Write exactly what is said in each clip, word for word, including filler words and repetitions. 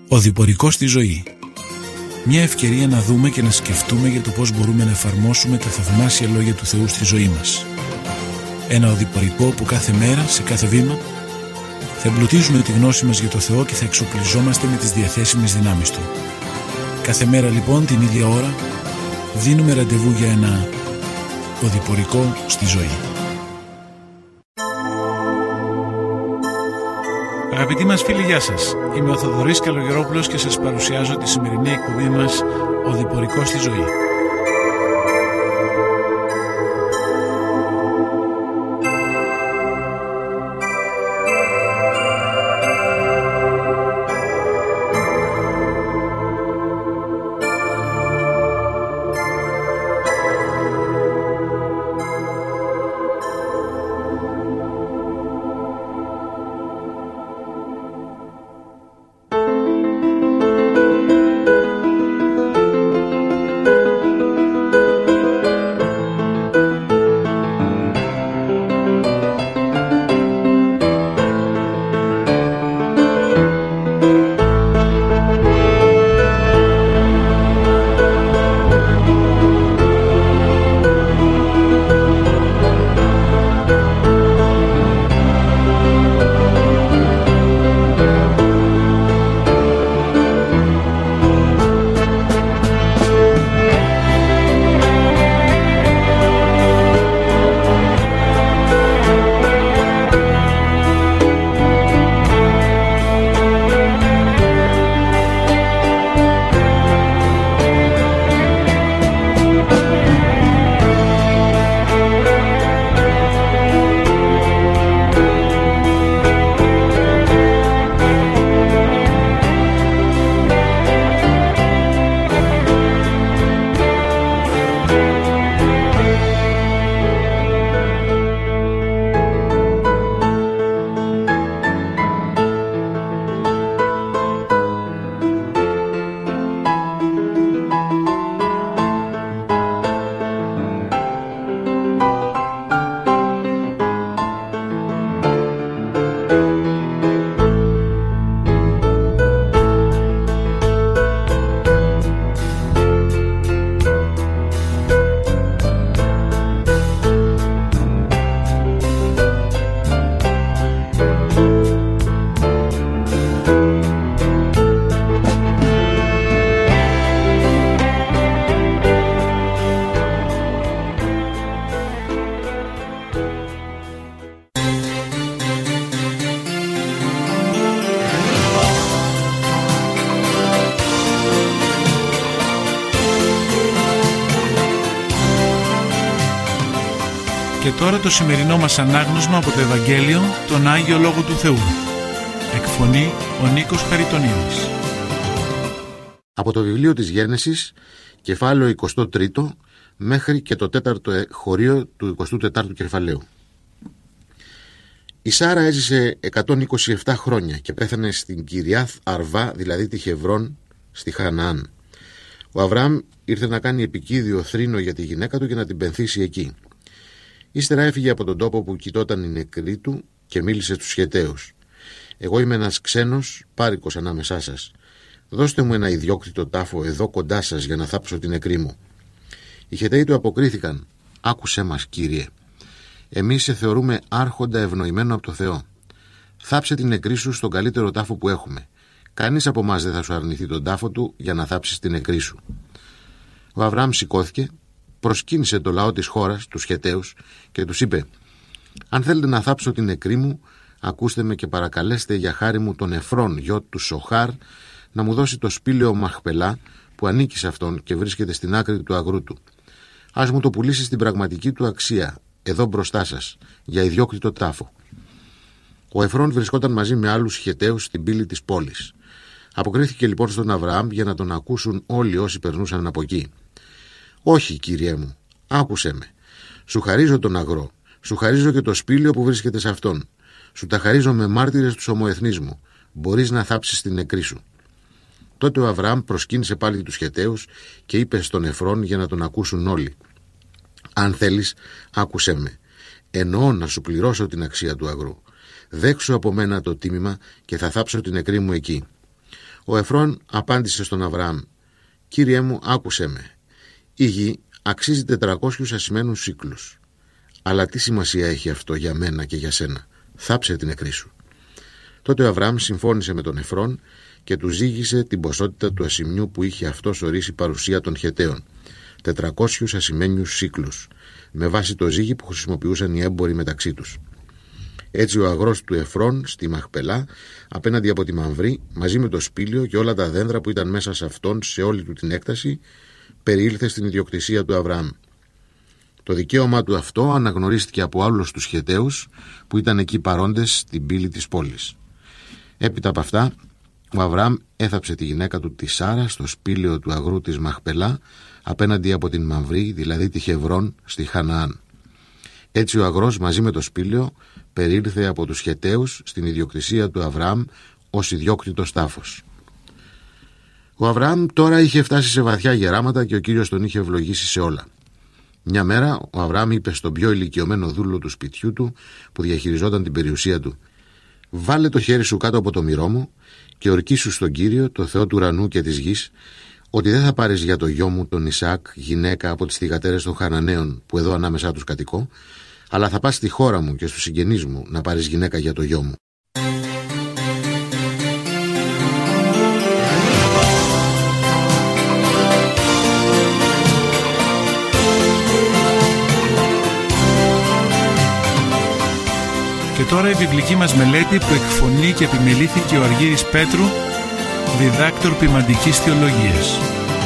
Ο διπορικός στη ζωή. Μια ευκαιρία να δούμε και να σκεφτούμε για το πώς μπορούμε να εφαρμόσουμε τα θαυμάσια λόγια του Θεού στη ζωή μας. Ένα οδηπορικό που κάθε μέρα, σε κάθε βήμα, θα εμπλουτίζουμε τη γνώση μας για το Θεό και θα εξοπλιζόμαστε με τις διαθέσιμες δυνάμεις Του. Κάθε μέρα λοιπόν, την ίδια ώρα, δίνουμε ραντεβού για ένα οδηπορικό στη ζωή. Αγαπητοί μας φίλοι, γεια σας. Είμαι ο Θοδωρής Καλογερόπουλος και σας παρουσιάζω τη σημερινή εκπομπή μας «Οδηπορικό στη ζωή». Και τώρα το σημερινό μας ανάγνωσμα από το Ευαγγέλιο, τον Άγιο Λόγο του Θεού. Εκφωνεί ο Νίκος Χαριτονίδης. Από το βιβλίο της Γένεσης, κεφάλαιο εικοστό τρίτο, μέχρι και το τέταρτο χωρίο του εικοστού τετάρτου κεφαλαίου. Η Σάρα έζησε εκατόν είκοσι επτά χρόνια και πέθανε στην Κυριάθ Αρβά, δηλαδή τη Χεβρών, στη Χαναάν. Ο Αβραάμ ήρθε να κάνει επικίδιο θρήνο για τη γυναίκα του και να την πενθήσει εκεί. Ύστερα έφυγε από τον τόπο που κοιτόταν η νεκρή του και μίλησε στους Χεταίους. «Εγώ είμαι ένας ξένος πάρικος ανάμεσά σας. Δώστε μου ένα ιδιόκτητο τάφο εδώ κοντά σας για να θάψω την νεκρή μου». Οι Χεταίοι του αποκρίθηκαν: «Άκουσέ μας, Κύριε. Εμείς σε θεωρούμε άρχοντα ευνοημένο από το Θεό. Θάψε την νεκρή σου στον καλύτερο τάφο που έχουμε. Κανείς από εμάς δεν θα σου αρνηθεί τον τάφο του για να θάψεις την νεκρή σου». Ο Αβραάμ σηκώθηκε, προσκύνησε το λαό της χώρας, τους Χεταίους, και τους είπε: «Αν θέλετε να θάψω την νεκρή μου, ακούστε με και παρακαλέστε για χάρη μου τον Εφρών, γιο του Σοχάρ, να μου δώσει το σπήλαιο Μαχπελά που ανήκει σε αυτόν και βρίσκεται στην άκρη του αγρού του. Ας μου το πουλήσει στην πραγματική του αξία, εδώ μπροστά σας, για ιδιόκτητο τάφο». Ο Εφρών βρισκόταν μαζί με άλλους Χεταίους στην πύλη της πόλης. Αποκρίθηκε λοιπόν στον Αβραάμ για να τον ακούσουν όλοι όσοι περνούσαν από εκεί. «Όχι, Κύριέ μου, άκουσέ με. Σου χαρίζω τον αγρό, σου χαρίζω και το σπήλαιο που βρίσκεται σε αυτόν. Σου τα χαρίζω με μάρτυρες τους ομοεθνείς μου. Μπορείς να θάψεις την νεκρή σου». Τότε ο Αβραάμ προσκύνησε πάλι τους Χεταίους και είπε στον Εφρών για να τον ακούσουν όλοι: «Αν θέλεις, άκουσέ με. Εννοώ να σου πληρώσω την αξία του αγρού. Δέξου από μένα το τίμημα και θα θάψω την νεκρή μου εκεί». Ο Εφρών απάντησε στον Αβραάμ: «Κύριέ μου, άκουσέ με. Η γη αξίζει τετρακόσιους ασημένους σύκλους. Αλλά τι σημασία έχει αυτό για μένα και για σένα? Θάψε την νεκρή σου». Τότε ο Αβραάμ συμφώνησε με τον Εφρών και του ζύγισε την ποσότητα του ασημιού που είχε αυτός ορίσει παρουσία των Χεταίων, τετρακόσιους ασημένιους σύκλους, με βάση το ζύγι που χρησιμοποιούσαν οι έμποροι μεταξύ τους. Έτσι ο αγρός του Εφρών στη Μαχπελά, απέναντι από τη Μαμβρή, μαζί με το σπήλαιο και όλα τα δέντρα που ήταν μέσα σε αυτόν σε όλη του την έκταση, περιήλθε στην ιδιοκτησία του Αβραάμ. Το δικαίωμά του αυτό αναγνωρίστηκε από άλλους τους Χεταίους που ήταν εκεί παρόντες στην πύλη της πόλης. Έπειτα από αυτά, ο Αβραάμ έθαψε τη γυναίκα του τη Σάρα στο σπήλαιο του αγρού της Μαχπελά, απέναντι από την Μαμβρή, δηλαδή τη Χεβρών, στη Χαναάν. Έτσι ο αγρός μαζί με το σπήλαιο περιήλθε από τους Χεταίους στην ιδιοκτησία του Αβραάμ ως ιδιόκτητος τάφος. Ο Αβραάμ τώρα είχε φτάσει σε βαθιά γεράματα και ο Κύριος τον είχε ευλογήσει σε όλα. Μια μέρα ο Αβραάμ είπε στον πιο ηλικιωμένο δούλο του σπιτιού του που διαχειριζόταν την περιουσία του: «Βάλε το χέρι σου κάτω από το μυρό μου και ορκίσου στον Κύριο, το Θεό του ουρανού και της γης, ότι δεν θα πάρεις για το γιο μου τον Ισαάκ γυναίκα από τις θυγατέρες των Χαναναίων που εδώ ανάμεσά τους κατοικώ, αλλά θα πας στη χώρα μου και στους συγγενείς μου να πάρεις γυναίκα για το γιο μου». Και τώρα η βιβλική μας μελέτη που εκφωνεί και επιμελήθηκε ο Αργύρης Πέτρου, διδάκτορ ποιμαντικής θεολογίας.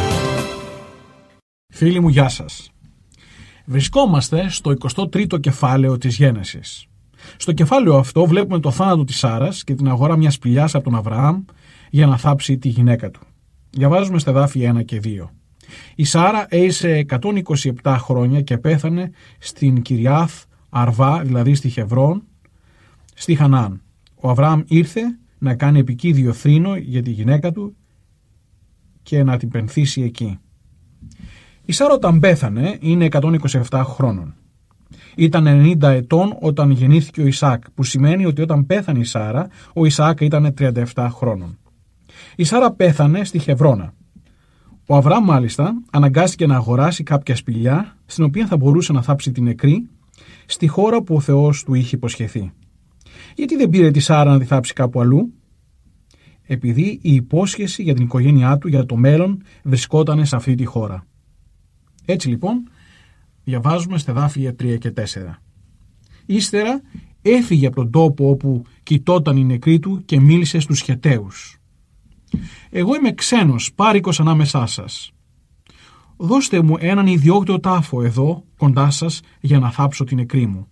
Φίλοι μου, γεια σας. Βρισκόμαστε στο εικοστό τρίτο κεφάλαιο της Γένεσης. Στο κεφάλαιο αυτό βλέπουμε το θάνατο της Σάρας και την αγορά μιας σπηλιάς από τον Αβραάμ για να θάψει τη γυναίκα του. Διαβάζουμε στα εδάφια ένα και δύο. Η Σάρα έζησε εκατόν είκοσι επτά χρόνια και πέθανε στην Κυριάθ Αρβά, δηλαδή στη Χεβρών, στη Χαναάν. Ο Αβραάμ ήρθε να κάνει επικίδιο θρήνο για τη γυναίκα του και να την πενθήσει εκεί. Η Σάρα όταν πέθανε είναι εκατόν είκοσι επτά χρόνων. Ήταν ενενήντα ετών όταν γεννήθηκε ο Ισαάκ, που σημαίνει ότι όταν πέθανε η Σάρα, ο Ισαάκ ήταν τριάντα επτά χρόνων. Η Σάρα πέθανε στη Χεβρώνα. Ο Αβραάμ μάλιστα αναγκάστηκε να αγοράσει κάποια σπηλιά στην οποία θα μπορούσε να θάψει την νεκρή στη χώρα που ο Θεός του είχε υποσχεθεί. Γιατί δεν πήρε τη Σάρα να τη θάψει κάπου αλλού? Επειδή η υπόσχεση για την οικογένειά του για το μέλλον βρισκόταν σε αυτή τη χώρα. Έτσι λοιπόν διαβάζουμε στα εδάφια τρία και τέσσερα. Ύστερα έφυγε από τον τόπο όπου κοιτόταν η νεκρή του και μίλησε στους Χεταίους. «Εγώ είμαι ξένος, πάρικος ανάμεσά σας. Δώστε μου έναν ιδιόκτητο τάφο εδώ κοντά σας για να θάψω την νεκρή μου».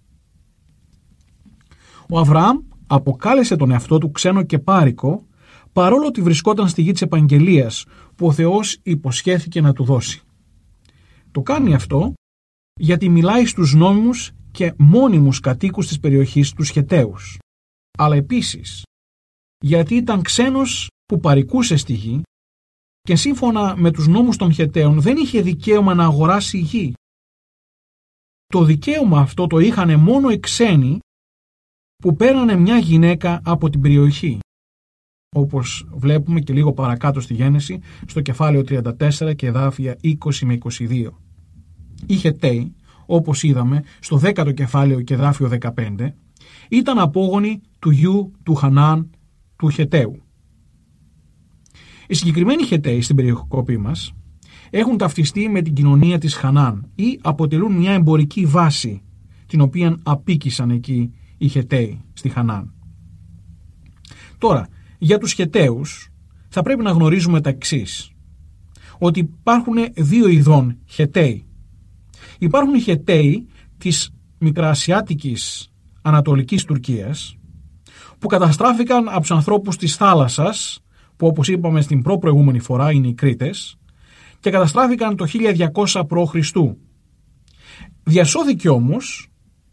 Ο Αβραάμ αποκάλεσε τον εαυτό του ξένο και πάρικο, παρόλο ότι βρισκόταν στη γη της επαγγελίας που ο Θεός υποσχέθηκε να του δώσει. Το κάνει αυτό γιατί μιλάει στους νόμιμους και μόνιμους κατοίκους της περιοχής, τους Χεταίους. Αλλά επίσης γιατί ήταν ξένος που παρικούσε στη γη και σύμφωνα με τους νόμους των Χεταίων δεν είχε δικαίωμα να αγοράσει γη. Το δικαίωμα αυτό το είχαν μόνο οι ξένοι που παίρνανε μια γυναίκα από την περιοχή, όπως βλέπουμε και λίγο παρακάτω στη Γένεση στο κεφάλαιο τριάντα τέσσερα και εδάφια είκοσι με είκοσι δύο. Οι Χεταίοι, όπως είδαμε στο δέκατο κεφάλαιο και εδάφιο δεκαπέντε, ήταν απόγονοι του γιου του Χαναάν του Χεταίου. Οι συγκεκριμένοι Χεταίοι στην περιοχή μας έχουν ταυτιστεί με την κοινωνία της Χαναάν ή αποτελούν μια εμπορική βάση την οποία απίκησαν εκεί οι Χεταίοι στη Χαναάν. Τώρα, για τους Χεταίους θα πρέπει να γνωρίζουμε τα εξής: ότι υπάρχουν δύο ειδών Χεταίοι. Υπάρχουν οι Χεταίοι της Μικραασιάτικης Ανατολικής Τουρκίας που καταστράφηκαν από τους ανθρώπους της θάλασσας, που όπως είπαμε στην προπροηγούμενη φορά είναι οι Κρήτες, και καταστράφηκαν το χίλια διακόσια προ Χριστού. Διασώθηκε όμως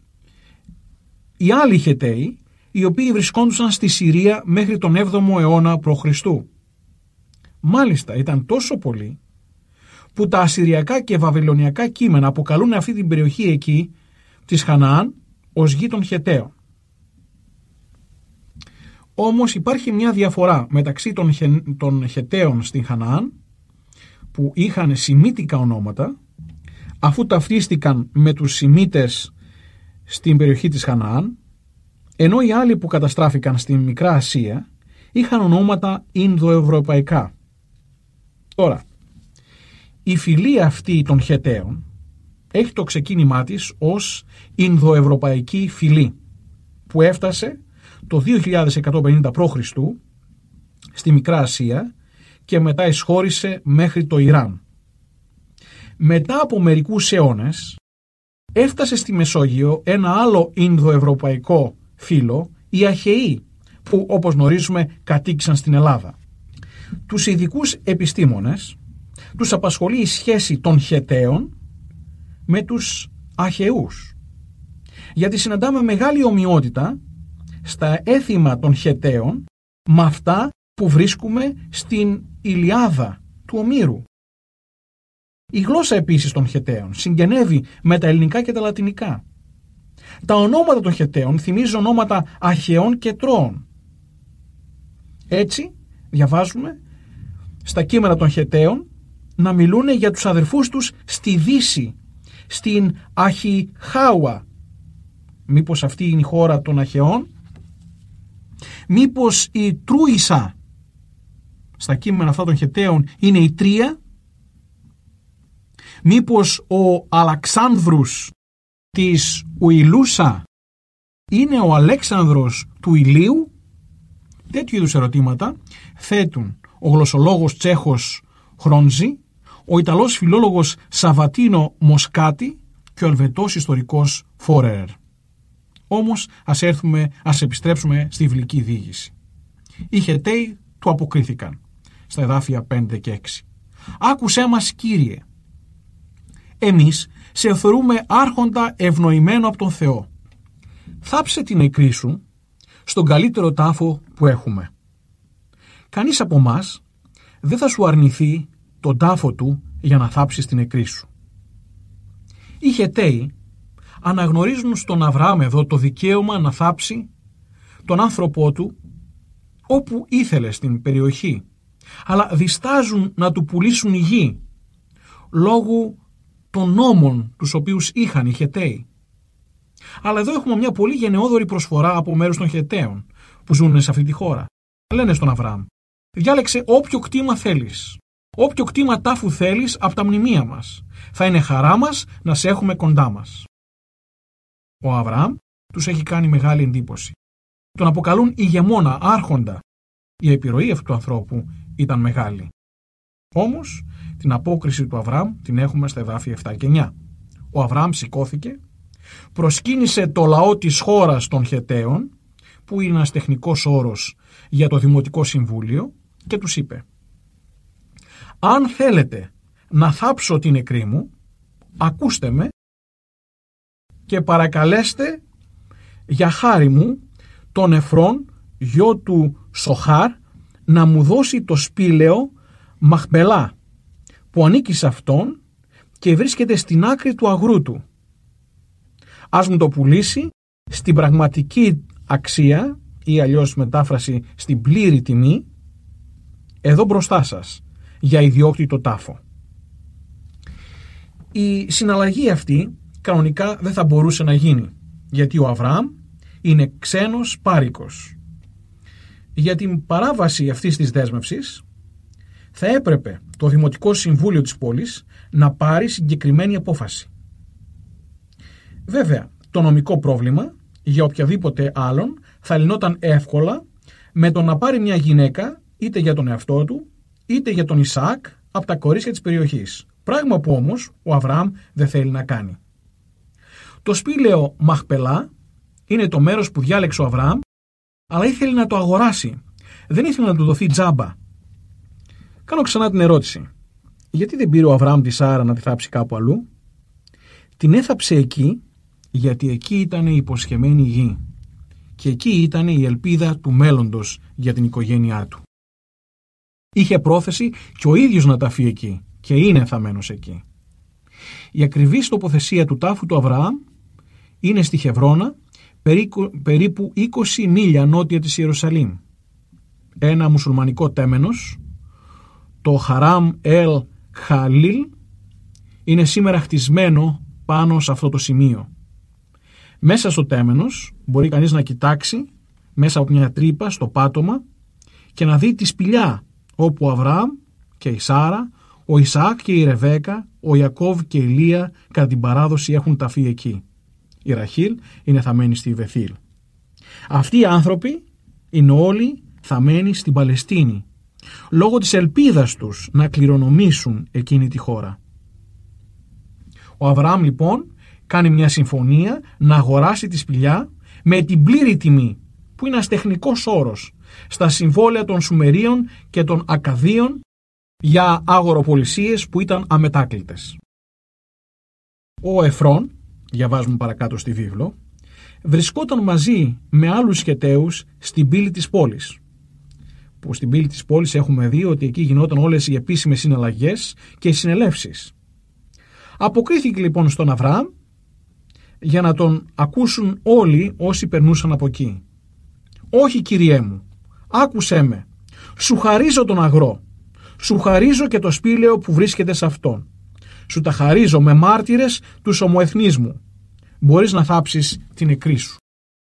οι άλλοι Χεταίοι, οι οποίοι βρισκόντουσαν στη Συρία μέχρι τον έβδομο αιώνα προ Χριστού. Μάλιστα ήταν τόσο πολλοί που τα ασσυριακά και βαβυλωνιακά κείμενα αποκαλούν αυτή την περιοχή εκεί της Χαναάν ως γη των Χεταίων. Όμως υπάρχει μια διαφορά μεταξύ των, χε, των Χεταίων στην Χαναάν, που είχαν σημίτικα ονόματα, αφού ταυτίστηκαν με τους Σημίτες στην περιοχή της Χαναάν, ενώ οι άλλοι που καταστράφηκαν στην Μικρά Ασία είχαν ονόματα Ινδοευρωπαϊκά. Τώρα, η φυλή αυτή των Χεταίων έχει το ξεκίνημά της ως Ινδοευρωπαϊκή φυλή, που έφτασε το δύο χιλιάδες εκατόν πενήντα π.Χ. στη Μικρά Ασία και μετά εισχώρησε μέχρι το Ιράν. Μετά από μερικούς αιώνες έφτασε στη Μεσόγειο ένα άλλο Ινδοευρωπαϊκό φύλο, οι Αχαιοί, που όπως γνωρίζουμε κατοίκησαν στην Ελλάδα. Τους ειδικούς επιστήμονες τους απασχολεί η σχέση των Χεταίων με τους Αχαιούς, γιατί συναντάμε μεγάλη ομοιότητα στα έθιμα των Χεταίων με αυτά που βρίσκουμε στην Ιλιάδα του Ομήρου. Η γλώσσα επίσης των Χεταίων συγγενεύει με τα ελληνικά και τα λατινικά. Τα ονόματα των Χεταίων θυμίζουν ονόματα Αχαιών και Τρώων. Έτσι διαβάζουμε στα κείμενα των Χεταίων να μιλούν για τους αδερφούς τους στη Δύση, στην Αχιχάουα. Μήπως αυτή είναι η χώρα των Αχαιών? Μήπως η Τρούισσα στα κείμενα αυτά των Χεταίων είναι η Τρία? Μήπως ο Αλαξάνδρους της Ουιλούσα είναι ο Αλέξανδρος του Ηλίου? Τέτοιου είδους ερωτήματα θέτουν ο γλωσσολόγος Τσέχος Χρόνζη, ο Ιταλός φιλόλογος Σαβατίνο Μοσκάτη και ο Ελβετός ιστορικός Φόρερ. Όμως ας έρθουμε, ας επιστρέψουμε στη βιβλική διήγηση. Οι Χεταίοι του αποκρίθηκαν στα εδάφια πέντε και έξι. «Άκουσέ μας, Κύριε. Εμείς σε θεωρούμε άρχοντα ευνοημένο από τον Θεό. Θάψε την νεκρή σου στον καλύτερο τάφο που έχουμε. Κανείς από μας δεν θα σου αρνηθεί τον τάφο του για να θάψεις την νεκρή σου». Οι Χεταίοι αναγνωρίζουν στον Αβραάμ εδώ το δικαίωμα να θάψει τον άνθρωπό του όπου ήθελε στην περιοχή, αλλά διστάζουν να του πουλήσουν η γη λόγω των νόμων τους οποίους είχαν οι Χεταίοι. Αλλά εδώ έχουμε μια πολύ γενναιόδορη προσφορά από μέρους των Χεταίων που ζουν σε αυτή τη χώρα. Λένε στον Αβραάμ: διάλεξε όποιο κτήμα θέλεις, όποιο κτήμα τάφου θέλεις από τα μνημεία μας. Θα είναι χαρά μας να σε έχουμε κοντά μας. Ο Αβραάμ τους έχει κάνει μεγάλη εντύπωση. Τον αποκαλούν ηγεμόνα, άρχοντα. Η επιρροή αυτού του ανθρώπου ήταν μεγάλη. Όμως την απόκριση του Αβραάμ την έχουμε στα εδάφια επτά και εννιά. Ο Αβραάμ σηκώθηκε, προσκύνησε το λαό της χώρας των Χεταίων, που είναι ένας τεχνικός όρος για το Δημοτικό Συμβούλιο, και τους είπε: αν θέλετε να θάψω την νεκρή μου, ακούστε με και παρακαλέστε για χάρη μου τον Εφρών, γιο του Σοχάρ, να μου δώσει το σπήλαιο Μαχπελά, που ανήκει σε αυτόν και βρίσκεται στην άκρη του αγρού του. Ας μου το πουλήσει στην πραγματική αξία, ή αλλιώς μετάφραση στην πλήρη τιμή, εδώ μπροστά σας, για ιδιόκτητο τάφο. Η συναλλαγή αυτή κανονικά δεν θα μπορούσε να γίνει, γιατί ο Αβραάμ είναι ξένος πάρικος. Για την παράβαση αυτής της δέσμευσης θα έπρεπε το Δημοτικό Συμβούλιο της πόλης να πάρει συγκεκριμένη απόφαση. Βέβαια, το νομικό πρόβλημα για οποιαδήποτε άλλον θα λυνόταν εύκολα με το να πάρει μια γυναίκα είτε για τον εαυτό του είτε για τον Ισαάκ από τα κορίτσια της περιοχής. Πράγμα που όμως ο Αβραάμ δεν θέλει να κάνει. Το σπήλαιο Μαχπελά είναι το μέρος που διάλεξε ο Αβραάμ, αλλά ήθελε να το αγοράσει. Δεν ήθελε να του δοθεί τζάμπα. Κάνω ξανά την ερώτηση. Γιατί δεν πήρε ο Αβραάμ τη Σάρα να τη θάψει κάπου αλλού? Την έθαψε εκεί γιατί εκεί ήταν η υποσχεμένη γη και εκεί ήταν η ελπίδα του μέλλοντος για την οικογένειά του. Είχε πρόθεση και ο ίδιος να ταφεί εκεί και είναι θαμμένος εκεί. Η ακριβής τοποθεσία του τάφου του Αβραάμ είναι στη Χεβρώνα, περίπου είκοσι μίλια νότια της Ιερουσαλήμ, ένα μουσουλμανικό τέμενος, το Χαράμ ελ Χαλίλ, είναι σήμερα χτισμένο πάνω σε αυτό το σημείο. Μέσα στο τέμενος μπορεί κανείς να κοιτάξει μέσα από μια τρύπα στο πάτωμα και να δει τη σπηλιά όπου ο Αβραάμ και η Σάρα, ο Ισαάκ και η Ρεβέκα, ο Ιακώβ και η Λία κατά την παράδοση έχουν ταφεί εκεί. Η Ραχήλ είναι θαμένη στη Βεθήλ. Αυτοί οι άνθρωποι είναι όλοι θαμένοι στην Παλαιστίνη, λόγω της ελπίδας τους να κληρονομήσουν εκείνη τη χώρα. Ο Αβραάμ λοιπόν κάνει μια συμφωνία να αγοράσει τη σπηλιά με την πλήρη τιμή, που είναι ένας τεχνικός όρος στα συμβόλαια των Σουμερίων και των Ακαδίων για αγοροπολισίες που ήταν αμετάκλητες. Ο Εφρών, διαβάζουμε παρακάτω στη βίβλο, βρισκόταν μαζί με άλλους Χεταίους στην πύλη της πόλης. Που στην πύλη της πόλης έχουμε δει ότι εκεί γινόταν όλες οι επίσημες συναλλαγές και οι συνελεύσεις. Αποκρίθηκε λοιπόν στον Αβραάμ για να τον ακούσουν όλοι όσοι περνούσαν από εκεί. «Όχι, Κυριέ μου, άκουσέ με, σου χαρίζω τον αγρό, σου χαρίζω και το σπήλαιο που βρίσκεται σε αυτόν. Σου τα χαρίζω με μάρτυρες τους ομοεθνείς μου. Μπορείς να θάψεις την νεκρή σου».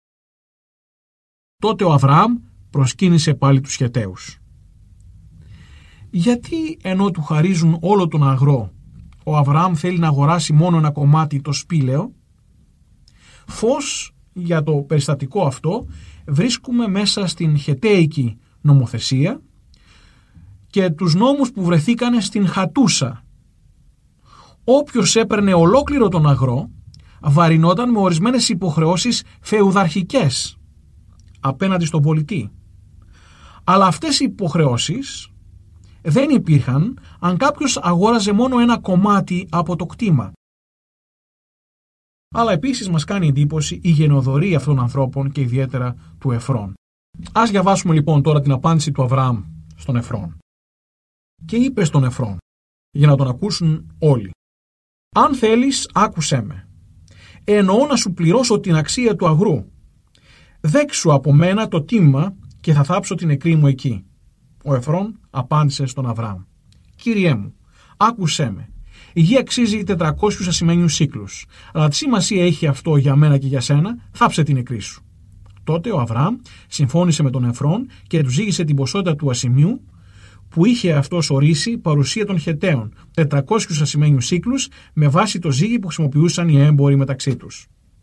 Τότε ο Αβραάμ προσκύνησε πάλι τους Χεταίους. Γιατί ενώ του χαρίζουν όλο τον αγρό, ο Αβραάμ θέλει να αγοράσει μόνο ένα κομμάτι, το σπήλαιο? Φως για το περιστατικό αυτό βρίσκουμε μέσα στην Χεταίικη νομοθεσία και τους νόμους που βρεθήκανε στην Χατούσα. Όποιος έπαιρνε ολόκληρο τον αγρό βαρινόταν με ορισμένες υποχρεώσεις φεουδαρχικές απέναντι στον πολιτή. Αλλά αυτές οι υποχρεώσεις δεν υπήρχαν αν κάποιος αγόραζε μόνο ένα κομμάτι από το κτήμα. Αλλά επίσης μας κάνει εντύπωση η γενοδορία αυτών των ανθρώπων και ιδιαίτερα του Εφρών. Ας διαβάσουμε λοιπόν τώρα την απάντηση του Αβραάμ στον Εφρών. Και είπε στον Εφρών, για να τον ακούσουν όλοι: «Αν θέλεις, άκουσέ με. Εννοώ να σου πληρώσω την αξία του αγρού. Δέξου από μένα το τίμημα και θα θάψω την νεκρή μου εκεί». Ο Εφρών απάντησε στον Αβραάμ: «Κύριέ μου, άκουσέ με. Η γη αξίζει τετρακόσιους ασημένιους σύκλους, αλλά τι σημασία έχει αυτό για μένα και για σένα? Θάψε την νεκρή σου». Τότε ο Αβραάμ συμφώνησε με τον Εφρών και του ζύγισε την ποσότητα του ασημιού που είχε αυτός ορίσει παρουσία των Χεταίων, τετρακόσιους ασημένιους σύκλους, με βάση το ζύγι που χρησιμοποιούσαν οι έμποροι μεταξύ τους.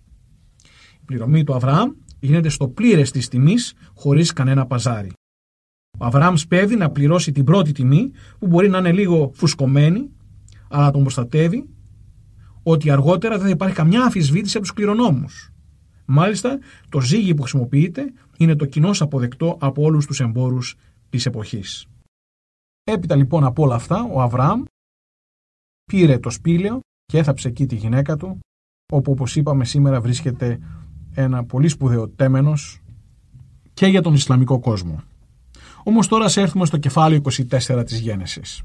Η πληρωμή του Αβραάμ γίνεται στο πλήρες της τιμής, χωρίς κανένα παζάρι. Ο Αβραάμ σπέβδει να πληρώσει την πρώτη τιμή, που μπορεί να είναι λίγο φουσκωμένη, αλλά τον προστατεύει ότι αργότερα δεν θα υπάρχει καμιά αμφισβήτηση από τους κληρονόμους. Μάλιστα, το ζύγι που χρησιμοποιείται είναι το κοινώς αποδεκτό από όλους τους εμπόρους της εποχής. Έπειτα λοιπόν από όλα αυτά, ο Αβραάμ πήρε το σπήλαιο και έθαψε εκεί τη γυναίκα του, όπου όπως είπαμε σήμερα βρίσκεται ένα πολύ σπουδαίο τέμενος και για τον Ισλαμικό κόσμο. Όμως τώρα σε έρθουμε στο κεφάλαιο είκοσι τέσσερα της Γένεσης.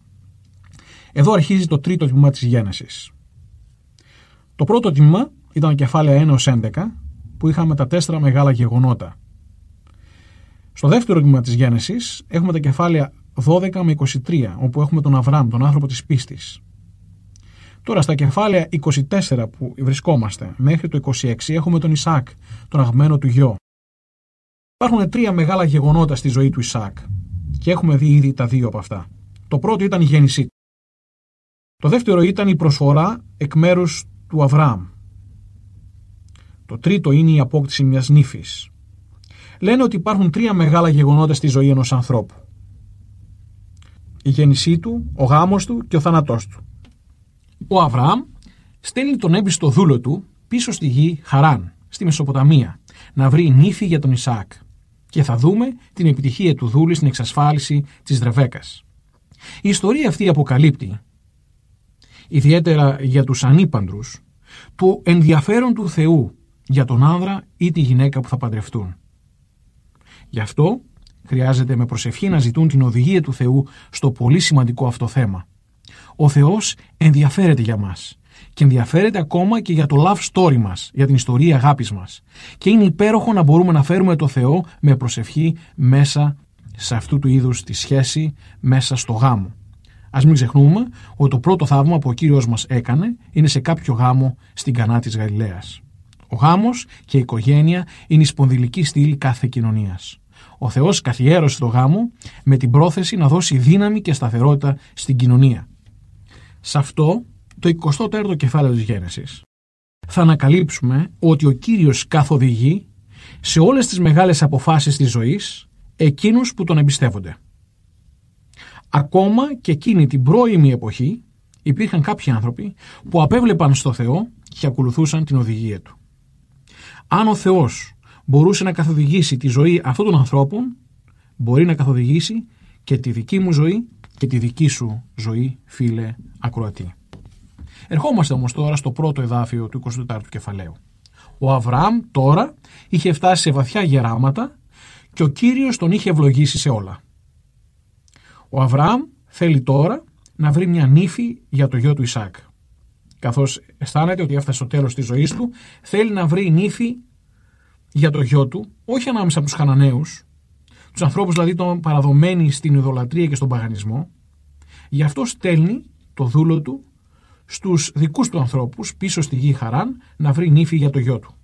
Εδώ αρχίζει το τρίτο τμήμα της Γένεσης. Το πρώτο τμήμα ήταν κεφάλαια ένα έως έντεκα, που είχαμε τα τέσσερα μεγάλα γεγονότα. Στο δεύτερο τμήμα της Γένεσης έχουμε τα κεφάλαια δώδεκα με είκοσι τρία, όπου έχουμε τον Αβραάμ, τον άνθρωπο της πίστης. Τώρα στα κεφάλαια είκοσι τέσσερα που βρισκόμαστε μέχρι το είκοσι έξι έχουμε τον Ισαάκ, τον αγαπημένο του γιο. Υπάρχουν τρία μεγάλα γεγονότα στη ζωή του Ισαάκ και έχουμε δει ήδη τα δύο από αυτά. Το πρώτο ήταν η γέννησή του. Το δεύτερο ήταν η προσφορά εκ μέρους του Αβραάμ. Το τρίτο είναι η απόκτηση μιας νύφης. Λένε ότι υπάρχουν τρία μεγάλα γεγονότα στη ζωή ενός ανθρώπου. Η γέννησή του, ο γάμος του και ο θάνατός του. Ο Αβραάμ στέλνει τον έμπιστο δούλο του πίσω στη γη Χαράν, στη Μεσοποταμία, να βρει νύφη για τον Ισαάκ. Και θα δούμε την επιτυχία του δούλη στην εξασφάλιση της Ρεβέκας. Η ιστορία αυτή αποκαλύπτει, ιδιαίτερα για τους ανήπαντρους, το ενδιαφέρον του Θεού για τον άνδρα ή τη γυναίκα που θα παντρευτούν. Γι' αυτό χρειάζεται με προσευχή να ζητούν την οδηγία του Θεού στο πολύ σημαντικό αυτό θέμα. Ο Θεός ενδιαφέρεται για μας και ενδιαφέρεται ακόμα και για το love story μας, για την ιστορία αγάπης μας. Και είναι υπέροχο να μπορούμε να φέρουμε το Θεό με προσευχή μέσα σε αυτού του είδους τη σχέση μέσα στο γάμο. Ας μην ξεχνούμε ότι το πρώτο θαύμα που ο Κύριος μας έκανε είναι σε κάποιο γάμο στην Κανά της Γαλιλαίας. Ο γάμος και η οικογένεια είναι η σπονδυλική στήλη κάθε κοινωνίας. Ο Θεός καθιέρωσε το γάμο με την πρόθεση να δώσει δύναμη και σταθερότητα στην κοινωνία. Σε αυτό το εικοστό τέταρτο κεφάλαιο της Γένεσης θα ανακαλύψουμε ότι ο Κύριος καθοδηγεί σε όλες τις μεγάλες αποφάσεις της ζωής εκείνους που τον εμπιστεύονται. Ακόμα και εκείνη την πρώιμη εποχή υπήρχαν κάποιοι άνθρωποι που απέβλεπαν στο Θεό και ακολουθούσαν την οδηγία του. Αν ο Θεός μπορούσε να καθοδηγήσει τη ζωή αυτών των ανθρώπων, μπορεί να καθοδηγήσει και τη δική μου ζωή και τη δική σου ζωή, φίλε ακροατή. Ερχόμαστε όμως τώρα στο πρώτο εδάφιο του εικοστού τέταρτου κεφαλαίου. Ο Αβραάμ τώρα είχε φτάσει σε βαθιά γεράματα και ο Κύριος τον είχε ευλογήσει σε όλα. Ο Αβραάμ θέλει τώρα να βρει μια νύφη για το γιο του Ισαάκ. Καθώς αισθάνεται ότι έφτασε στο τέλος της ζωής του, θέλει να βρει νύφη για το γιο του, όχι ανάμεσα από τους Χαναναίους, τους ανθρώπους δηλαδή τον παραδομένοι στην ιδωλατρία και στον παγανισμό. Γι' αυτό στέλνει το δούλο του στους δικούς του ανθρώπους πίσω στη γη Χαράν να βρει νύφη για το γιο του.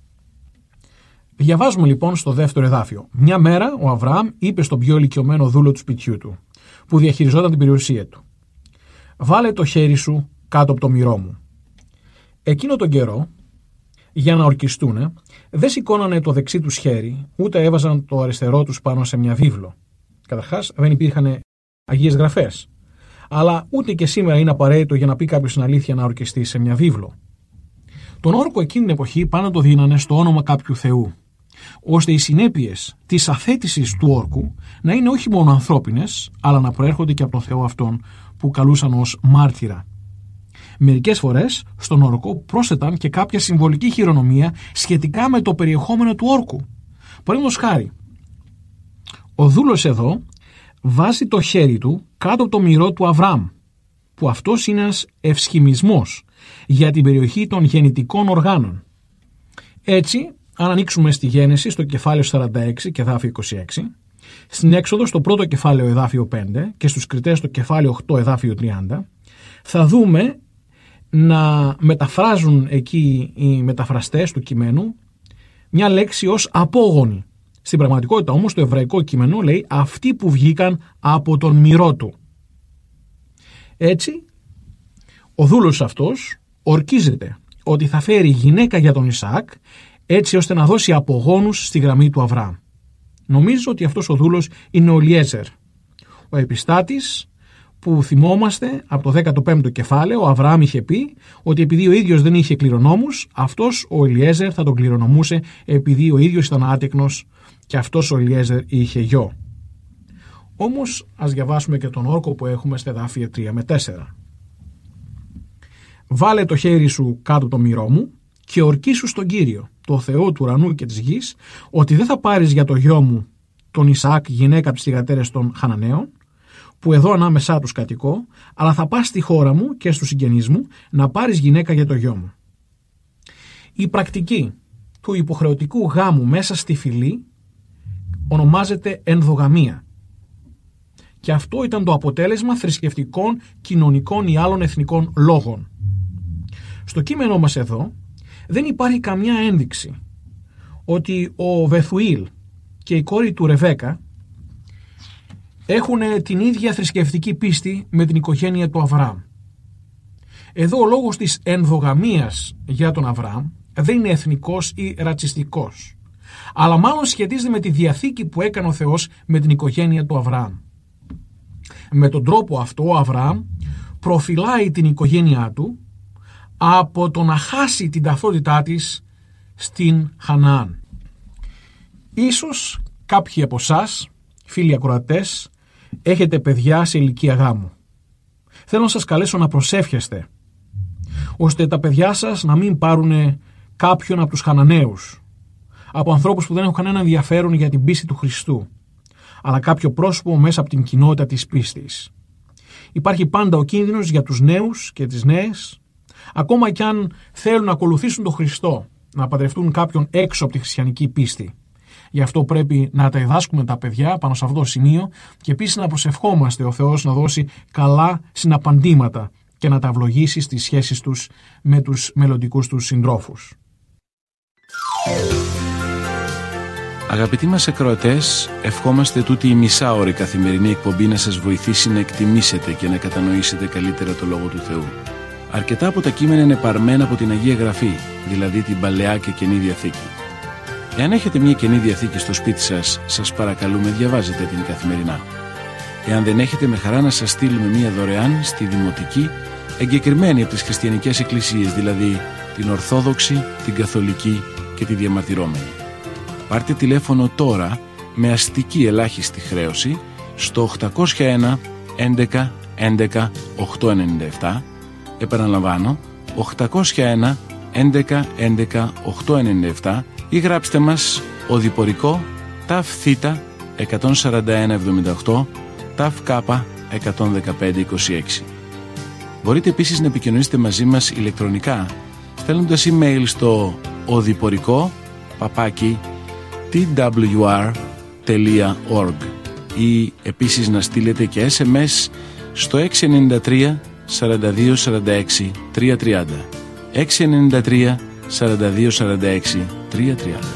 Διαβάζουμε λοιπόν στο δεύτερο εδάφιο. Μια μέρα ο Αβραάμ είπε στον πιο ηλικιωμένο δούλο του σπιτιού του, που διαχειριζόταν την περιουσία του: «Βάλε το χέρι σου κάτω από το μυρό μου». Εκείνο τον καιρό, για να ορκιστούνε, δεν σηκώνανε το δεξί τους χέρι, ούτε έβαζαν το αριστερό τους πάνω σε μια βίβλο. Καταρχάς, δεν υπήρχαν Αγίες Γραφές. Αλλά ούτε και σήμερα είναι απαραίτητο για να πει κάποιος την αλήθεια να ορκιστεί σε μια βίβλο. Τον όρκο εκείνη την εποχή πάνω το δίνανε στο όνομα κάποιου θεού, ώστε οι συνέπειες της αθέτησης του όρκου να είναι όχι μόνο ανθρώπινες, αλλά να προέρχονται και από τον Θεό αυτόν που καλούσαν ως μάρτυρα. Μερικές φορές στον όρκο πρόσθεταν και κάποια συμβολική χειρονομία σχετικά με το περιεχόμενο του όρκου. Παραδείγματος χάρη, ο δούλος εδώ βάζει το χέρι του κάτω από το μυρό του Αβραάμ, που αυτός είναι ένας ευσχημισμός για την περιοχή των γεννητικών οργάνων. Έτσι, αν ανοίξουμε στη Γένεση στο κεφάλαιο σαράντα έξι και εδάφιο είκοσι έξι, στην Έξοδο στο πρώτο κεφάλαιο εδάφιο πέντε και στους Κριτές στο κεφάλαιο οκτώ εδάφιο τριάντα, θα δούμε να μεταφράζουν εκεί οι μεταφραστές του κειμένου μια λέξη ως απόγονοι. Στην πραγματικότητα όμως το εβραϊκό κείμενο λέει αυτοί που βγήκαν από τον μυρό του. Έτσι, ο δούλος αυτός ορκίζεται ότι θα φέρει γυναίκα για τον Ισαάκ, έτσι ώστε να δώσει απογόνους στη γραμμή του Αβραάμ. Νομίζω ότι αυτός ο δούλος είναι ο Ελιέζερ, ο επιστάτης που θυμόμαστε από το δέκατο πέμπτο κεφάλαιο. Ο Αβραάμ είχε πει ότι επειδή ο ίδιος δεν είχε κληρονόμους, αυτός ο Ελιέζερ θα τον κληρονομούσε επειδή ο ίδιος ήταν άτεκνος και αυτός ο Ελιέζερ είχε γιο. Όμως ας διαβάσουμε και τον όρκο που έχουμε στα εδάφια τρία με τέσσερα. «Βάλε το χέρι σου κάτω από το μυρό μου και ορκίσου στον Κύριο, το Θεό του ουρανού και της γης, ότι δεν θα πάρεις για το γιο μου τον Ισαάκ γυναίκα από τις θυγατέρες των Χαναναίων, που εδώ ανάμεσά τους κατοικώ, αλλά θα πας στη χώρα μου και στους συγγενείς μου να πάρεις γυναίκα για το γιο μου». Η πρακτική του υποχρεωτικού γάμου μέσα στη φυλή ονομάζεται ενδογαμία. Και αυτό ήταν το αποτέλεσμα θρησκευτικών, κοινωνικών ή άλλων εθνικών λόγων. Στο κείμενό μας εδώ δεν υπάρχει καμιά ένδειξη ότι ο Βεθουήλ και η κόρη του Ρεβέκα έχουν την ίδια θρησκευτική πίστη με την οικογένεια του Αβραάμ. Εδώ ο λόγος της ενδογαμίας για τον Αβραάμ δεν είναι εθνικός ή ρατσιστικός, αλλά μάλλον σχετίζεται με τη διαθήκη που έκανε ο Θεός με την οικογένεια του Αβραάμ. Με τον τρόπο αυτό ο Αβραάμ προφυλάει την οικογένειά του από το να χάσει την ταυτότητά της στην Χαναάν. Ίσως κάποιοι από εσάς, φίλοι ακροατές, έχετε παιδιά σε ηλικία γάμου. Θέλω να σας καλέσω να προσεύχεστε, ώστε τα παιδιά σας να μην πάρουν κάποιον από τους Χαναναίους, από ανθρώπους που δεν έχουν κανένα ενδιαφέρον για την πίστη του Χριστού, αλλά κάποιο πρόσωπο μέσα από την κοινότητα της πίστης. Υπάρχει πάντα ο κίνδυνος για τους νέους και τις νέες, ακόμα κι αν θέλουν να ακολουθήσουν τον Χριστό, να παντρευτούν κάποιον έξω από τη χριστιανική πίστη. Γι' αυτό πρέπει να τα διδάσκουμε τα παιδιά πάνω σε αυτό το σημείο και επίσης να προσευχόμαστε ο Θεός να δώσει καλά συναπαντήματα και να τα ευλογήσει στις σχέσεις τους με τους μελλοντικούς τους συντρόφους. Αγαπητοί μας ακροατές, ευχόμαστε τούτη η μισάωρη καθημερινή εκπομπή να σας βοηθήσει να εκτιμήσετε και να κατανοήσετε καλύτερα το Λόγο του Θεού. Αρκετά από τα κείμενα είναι παρμένα από την Αγία Γραφή, δηλαδή την Παλαιά και Καινή Διαθήκη. Εάν έχετε μια Καινή Διαθήκη στο σπίτι σας, σας παρακαλούμε διαβάζετε την καθημερινά. Εάν δεν έχετε, με χαρά να σας στείλουμε μια δωρεάν στη Δημοτική, εγκεκριμένη από τις χριστιανικές εκκλησίες, δηλαδή την Ορθόδοξη, την Καθολική και τη Διαμαρτυρόμενη. Πάρτε τηλέφωνο τώρα με αστική ελάχιστη χρέωση στο οκτακόσια ένα έντεκα έντεκα οκτακόσια ενενήντα επτά, επαναλαμβάνω οκτακόσια ένα έντεκα έντεκα οκτακόσια ενενήντα επτά, ή γράψτε μας οδηπορικό ταφ θήτα εκατόν σαράντα ένα εβδομήντα οκτώ ταφ κάπα εκατόν δεκαπέντε είκοσι έξι. Μπορείτε επίσης να επικοινωνήσετε μαζί μας ηλεκτρονικά στέλνοντας email στο οδηπορικό παπάκι τι ντάμπλιου αρ τελεία org ή επίσης να στείλετε και ες εμ ες στο έξι εννιά τρία σαράντα δύο σαράντα έξι τριακόσια τριάντα έξι εννιά τρία σαράντα δύο σαράντα έξι τριακόσια τριάντα.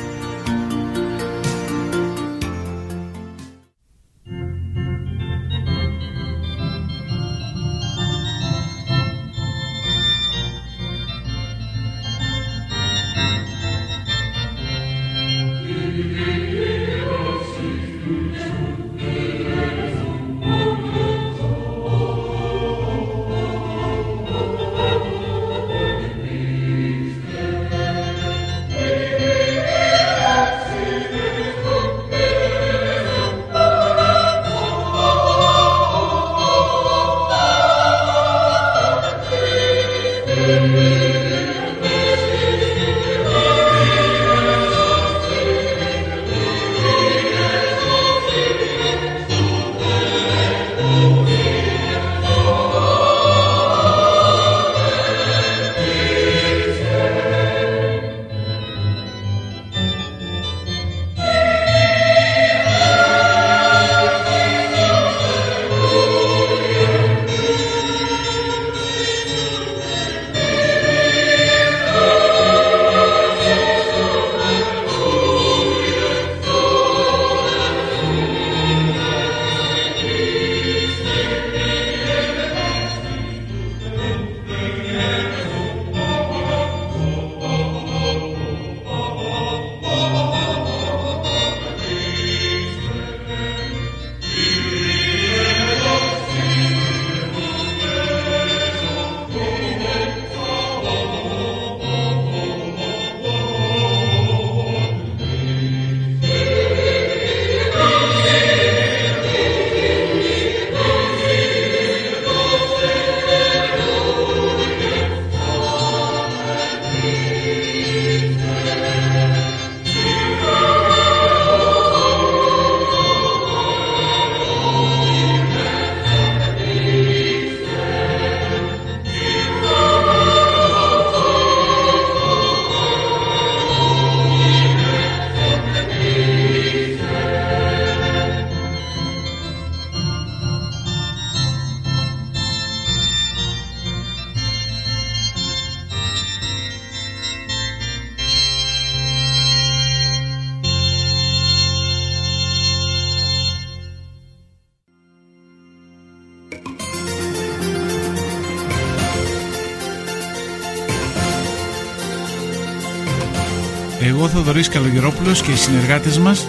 Εγώ Θοδωρής Καλογερόπουλος και οι συνεργάτες μας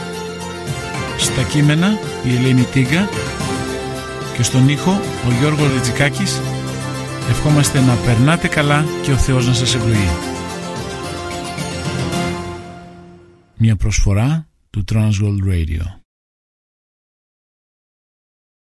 στα κείμενα η Ελένη Τίγκα και στον ήχο ο Γιώργος Ριτζικάκης. Ευχόμαστε να περνάτε καλά και ο Θεός να σας ευλογεί. Μια προσφορά του Transworld Radio.